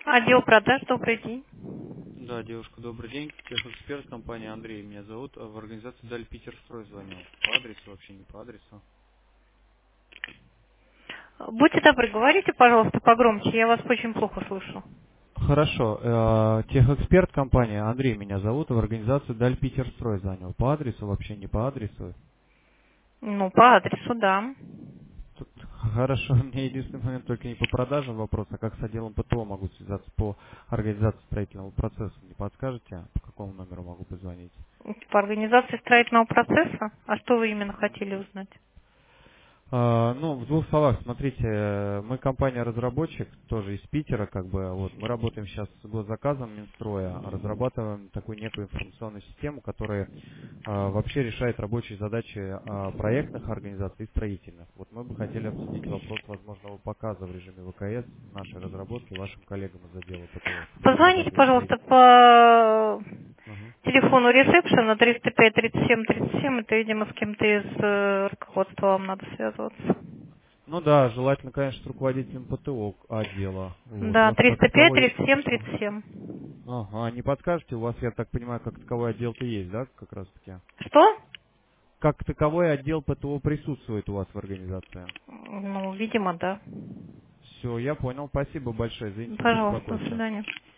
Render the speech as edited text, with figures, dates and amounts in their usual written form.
Отдел продаж, добрый день. Да, девушка, добрый день. Техэксперт компании Андрей меня зовут. В организацию Даль Питерстрой звонил. По адресу, вообще не по адресу. Будьте добры, говорите, пожалуйста, погромче, я вас очень плохо слышу. Хорошо. Техэксперт компании Андрей меня зовут. В организацию Даль Питерстрой звонил. По адресу, вообще не по адресу. Ну, по адресу, да. Тут- Хорошо, у меня единственный момент только не по продажам вопрос, а как с отделом ПТО могу связаться по организации строительного процесса. Не подскажете, по какому номеру могу позвонить? По организации строительного процесса? А что вы именно хотели узнать? Ну, в двух словах, смотрите, мы компания-разработчик, тоже из Питера, как бы, вот, мы работаем сейчас с госзаказом Минстроя, разрабатываем такую некую информационную систему, которая вообще решает рабочие задачи проектных организаций и строительных. Вот мы бы хотели обсудить вопрос возможного показа в режиме ВКС нашей разработки вашим коллегам из отдела ПТО, которые Позвоните, разрабатывают пожалуйста, строительство. по Мгм. телефону ресепшена 305 37 37. Это, видимо, с кем-то из руководства вам надо связываться. Ну да, желательно, конечно, с руководителем ПТО отдела. Вот. У Да, вас как 305 таковой... 37 Ага. 37. Ага, не подскажете, у вас, я так понимаю, как таковой отдел-то есть, да, как раз таки? Что? Как таковой отдел ПТО присутствует у вас в организации? Ну, видимо, да. Все, я понял. Спасибо большое. Извините за Пожалуйста, до беспокойство. свидания.